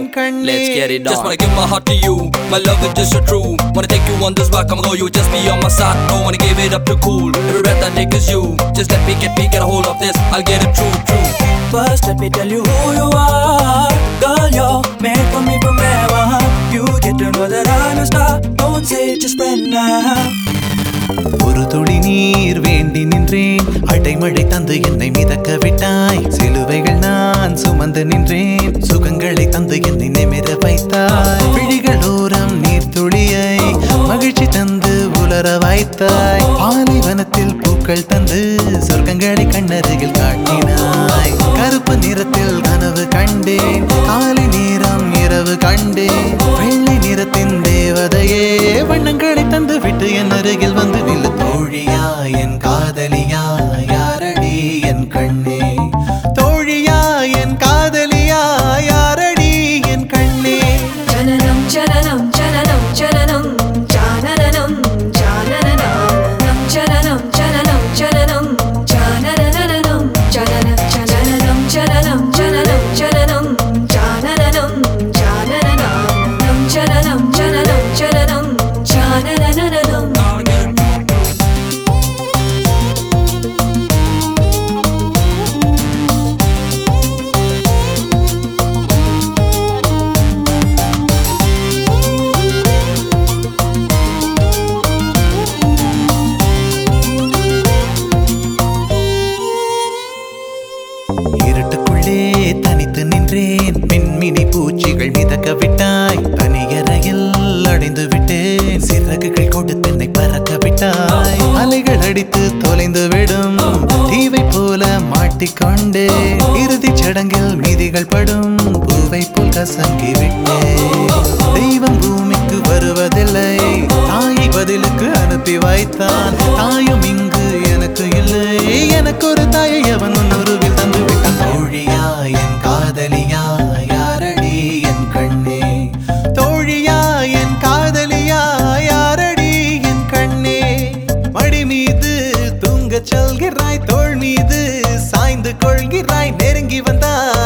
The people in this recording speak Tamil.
Let's get it on. Just wanna give my heart to you. My love is just so true. Wanna take you on this walk, I'ma go. You just be on my side. Don't wanna give it up too cool. Every breath I take is you. Just let me get a hold of this. I'll get it true. First let me tell you who you are. Girl, you're made for me forever. You get to know that I'm a star. Don't say just friend now. ஒரு துளி நீர் வேண்டி நின்றேன் அடைமழை தந்து என்னை மிதக்க விட்டாய் சிலுவைகள் நான் சுமந்து நின்றேன் சுகங்களை தந்து என்னை நிமிர வைத்தாய் விழிகளோரம் நீர் துளியை மகிழ்ச்சி தந்து உலர வைத்தாய் பாலைவனத்தில் பூக்கள் தந்து சொர்க்கங்களை கண்ணருகில் காட்டினாய் கருப்பு நிறத்தில் கனவு கண்டேன் காலை நேரம் இரவு கண்டேன் வெள்ளை நிறத்தின் தேவதையே வண்ணங்களை தந்து விட்டு என் அருகில் வந்து நில்லு தோழியா என் காதலியா யாரடி என் கண்ணே தோழியா என் காதலியா யாரடி என் கண்ணே ஜனனம் ஜனனம் ஜனனம் ஜனனம் ஜானனம் ஜானனம் ஜனனம் ஜனனம் ஜனனம் ஜானனம் ஜனனம் ஜனனம் ஜனனம் ஜனனம் ஜனனம் ஜானனம் ஜானனம் ஜனனம் ஜனனம் ஜனனம் ஜானனம் இருட்டுக்குள்ளே தனித்து நின்றேன் மின்மினி பூச்சிகள் மிதக்க விட்டாய் தனியறையில் அடைந்து விட்டேன் சிறகுகள் கொடுத்து என்னை பறக்க விட்டாய் அலைகள் அடித்து தொலைந்து விடும் தீவை போல மாட்டிக்கொண்டே இறுதிச் சடங்கில் மீதிகள் படும் பூவை போல் கசங்கி விட்டேன் தெய்வம் பூமிக்கு வருவதில்லை தாயை பதிலுக்கு அனுப்பி வைத்தான் தாயும் இங்கு எனக்கு இல்லை எனக்கு ஒரு தாயை அவன் உன்னுருவில் தந்து விட்டான் தோழியா என் காதலியா யாரடி என் கண்ணே தோழியா என் காதலியா யாரடி என் கண்ணே மடி மீது தூங்கச் சொல்கிறாய் தோள் மீது சாய்ந்து கொள்கிறாய் நெருங்கி வந்தாய்